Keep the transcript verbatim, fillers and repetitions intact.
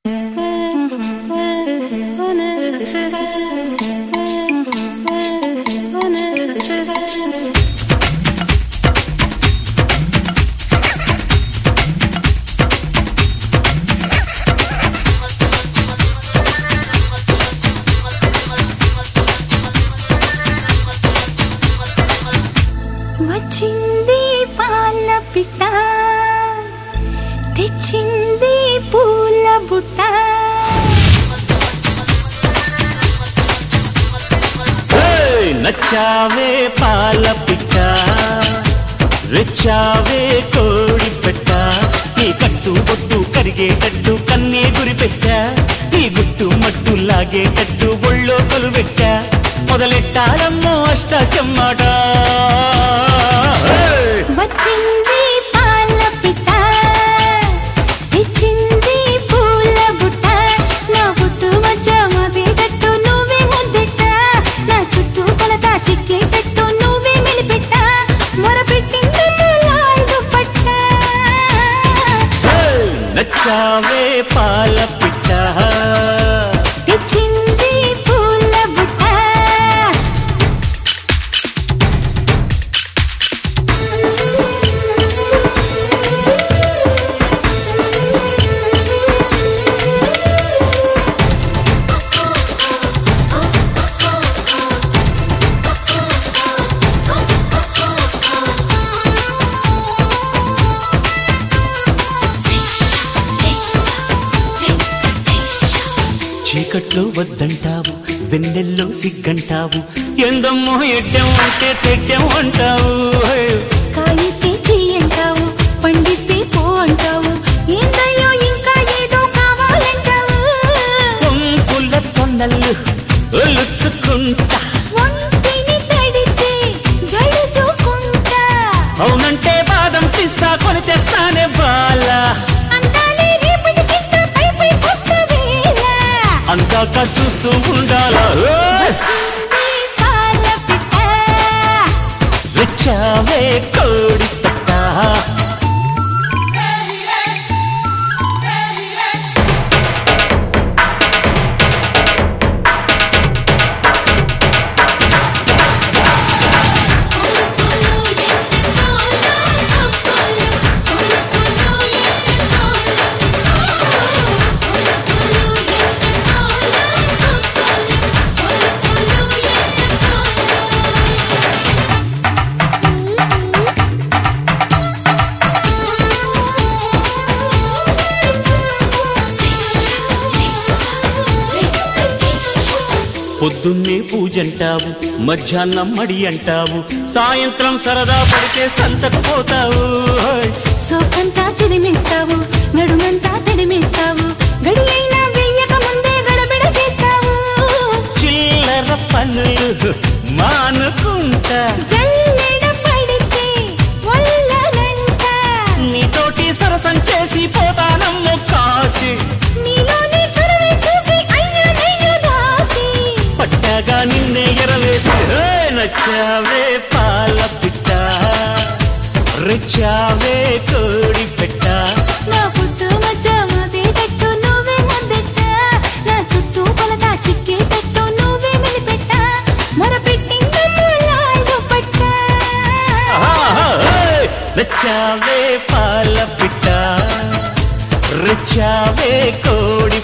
వచ్చింది పాల పిట్ట తెచ్చింది పూల బుట్ట నచ్చావే పాల పిట్ట రెచ్చావే కోడి పెట్ట నీ కట్టు బొట్టు కరిగేటట్టు కన్నే గురి పెట్టా నీ గుట్టు మట్టు లాగేటట్టు ఒళ్ళో కొలువెట్ట మొదలెట్టాలమ్మో అష్ట చెమ్మాట వచ్చింది పాల పిట్ట తెచ్చింది పూల బుట్ట నా బుట్టు మధ్య మదేటట్టు నువ్వే ముద్దెట్ట నా చుట్టూ కొలత చిక్కేటట్టు నువ్వే మెలిపెట్ట మొరపెట్టింది లాడు పట్ట నచ్చావే పాల పిట్ట తెచ్చింది పూల బుట్ట చీకట్లో వద్దంటావు వెన్నెల్లో సిగ్గంటావు ఎందమ్మో ఎడ్డం అంటే తెడ్డం అంటావు కాయిస్తే చెయ్యంటావు పండిస్తే పో అంటావు ఏందయ్యో ఇంకా ఏదో కావాలంటావు కొంపుల తొన్నలు ఒలుచుకుంటా ఒంటిని తడితే గడుచుకుంటా అవునంటే బాదం పిస్తా కొని తెస్తానే బాల అంతానే రేపటికిస్తా పై పై వస్తా వేళ అందాక చూస్తూ ఉండాలా వచ్చింది పాల పిట్ట రెచ్చావే కోడి పెట్ట పొద్దున్నే పూజంటావు మధ్యాహ్నం మడి అంటావు సాయంత్రం సరదా పడితే సంతకు పోతావు సోకంతా చెదిమేస్తావు నడుమంతా తెడిమేస్తావు గడి అయినా వెయ్యక ముందే గడబిడ చేస్తావు చిల్లర పనులు మానుకుంటా జల్లెడ పడితే వల్లనంట నీతోటి సరసం చేసి పోతానమ్మో కాశీ నీలోని చొరవే చూసి అయ్యో నయ్యో దాసి పట్టాగా నిన్నే ఎరవేసి హే, నచ్చావే పాల పిట్ట రెచ్చావే కోడి పెట్ట నా పుట్టు మధ్య మదేటట్టు నువ్వే ముద్దెట్ట నా చుట్టూ కొలత చిక్కేటట్టు నువ్వే మెలిపెట్ట మొరపెట్టిందమ్ము లాడు పట్ట ఆహా, హే, నచ్చావే పాల పిట్ట రెచ్చావే కోడి